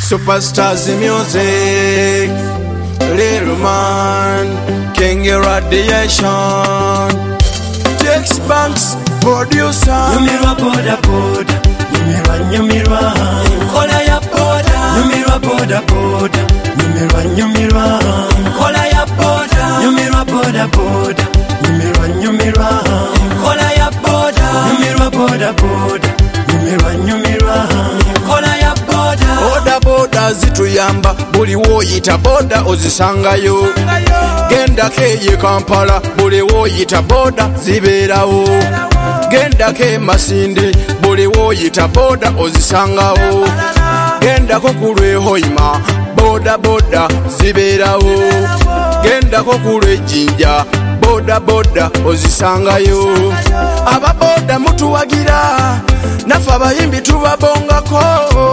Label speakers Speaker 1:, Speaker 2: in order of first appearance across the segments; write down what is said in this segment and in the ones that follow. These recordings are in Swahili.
Speaker 1: Superstars music, Little Man, King Radiation, Jax Banks, producer.
Speaker 2: Nyumirwa boda boda, nyumirwa kola ya boda. Nyumirwa boda boda, nyumirwa kola ya boda. Nyumirwa boda boda, nyumirwa kola ya boda. Nyumirwa boda boda, nyumirwa kola ya boda.
Speaker 1: Boda boda zituyamba, buli woyita boda ozisangayo. Genda keye Kampala, buli woyita boda zibeerawo. Genda ke Masindi, buli woyita boda ozisangawo. Genda ko kulwe Hoima, boda boda zibeerawo. Genda ko kulwe Jinja, boda boda ozisangayo. Aba boda mutuwagira, nafa abayimbi tubabongako.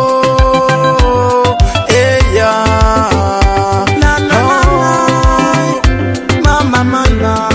Speaker 1: Eya mama mana.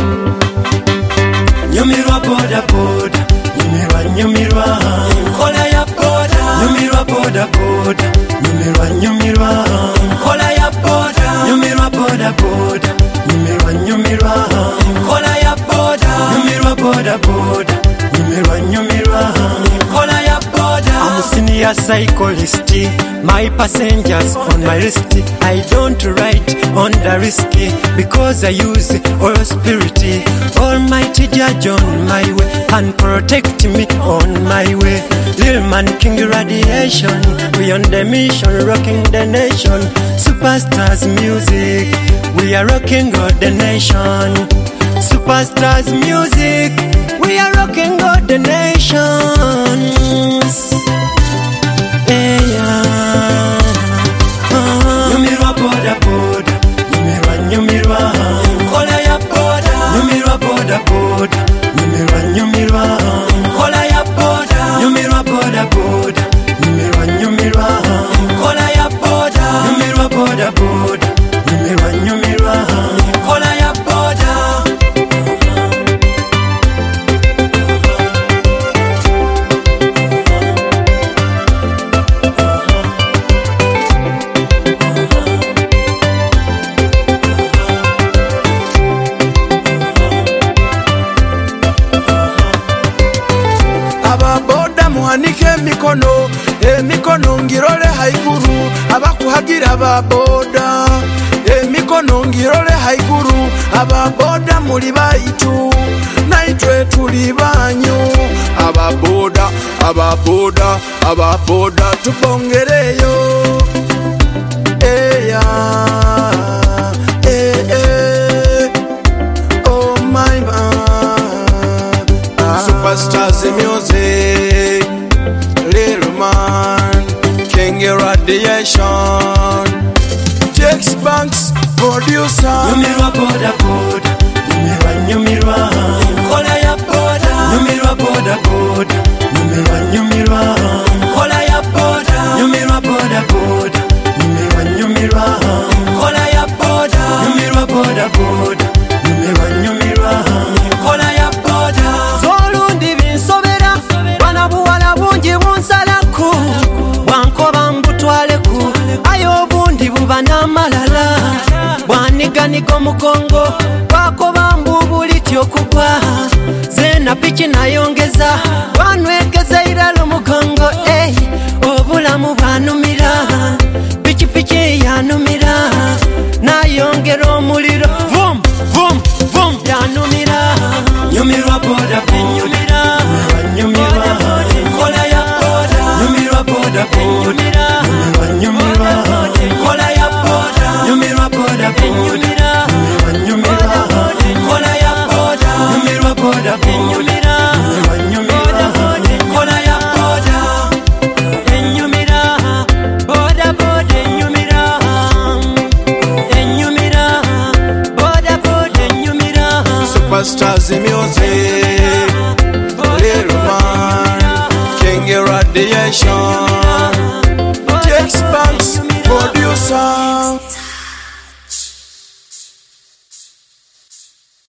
Speaker 2: Nyumirwa boda boda, nyumirwa kola ya boda. Nyumirwa boda boda, nyumirwa kola ya boda. Nyumirwa boda boda, nyumirwa kola ya boda. Nyumirwa boda boda, nyumirwa kola ya boda. I'm a senior cyclist, my passengers on my wrist. I don't ride on the risky because I use oil spirit. Almighty Judge on my way and protect me on my way. Lil Man King Radiation, we on the mission, rocking the nation. Superstars music, we are rocking all the nation. Superstars music, we are rocking all the nations. Nyumirwa boda boda, nyumirwa kola ya boda. Nyumirwa boda boda, nyumirwa kola ya boda. Nyumirwa boda boda, nyumirwa kola ya boda. Nyumirwa boda boda, nyumirwa kola ya boda.
Speaker 1: Ababoda muhanike emikono, emikono ngirole haiguru. Abakuhagira ababoda, emikono ngirole haiguru. Ababoda muli baitu, naitwe tuli banyu. Ababoda, ababoda, ababoda tubongereyo. Eya, oh my man. Superstars music, Little Man, King Radiation, Jax Banks, producer.
Speaker 2: Nyumirwa boda boda, nyumirwa kola ya boda. Nyumirwa boda boda, nyumirwa kola ya boda. Nyumirwa boda boda, nyumirwa kola ya boda. Nyumirwa boda boda, nyumirwa kola ya boda. Zolundi binsobera, bana buwala bungi bunsalaku. Wankoba mbutwaleku, ayo obundi buba n'amalala. Bwaniganiga omugongo, wakoba mbubulityo okugwa. Zena piki nayongeza, wanwegeza irala omugongo. Obulamu bwanumira, piki piki yanumira. Nayongera omuliro, vum vum vum yanumira. Nyumirwa boda boda, nyumirwa kola ya boda. Nyumirwa boda boda, nyumirwa kola ya boda. Nyumirwa boda boda, nyumirwa kola ya boda. Nyumirwa boda boda, nyumirwa kola ya boda. Enyumira boda boda, enyumira boda boda, enyumira.
Speaker 1: Superstars music, Little Man, King Radiation, Jax Banks, producer.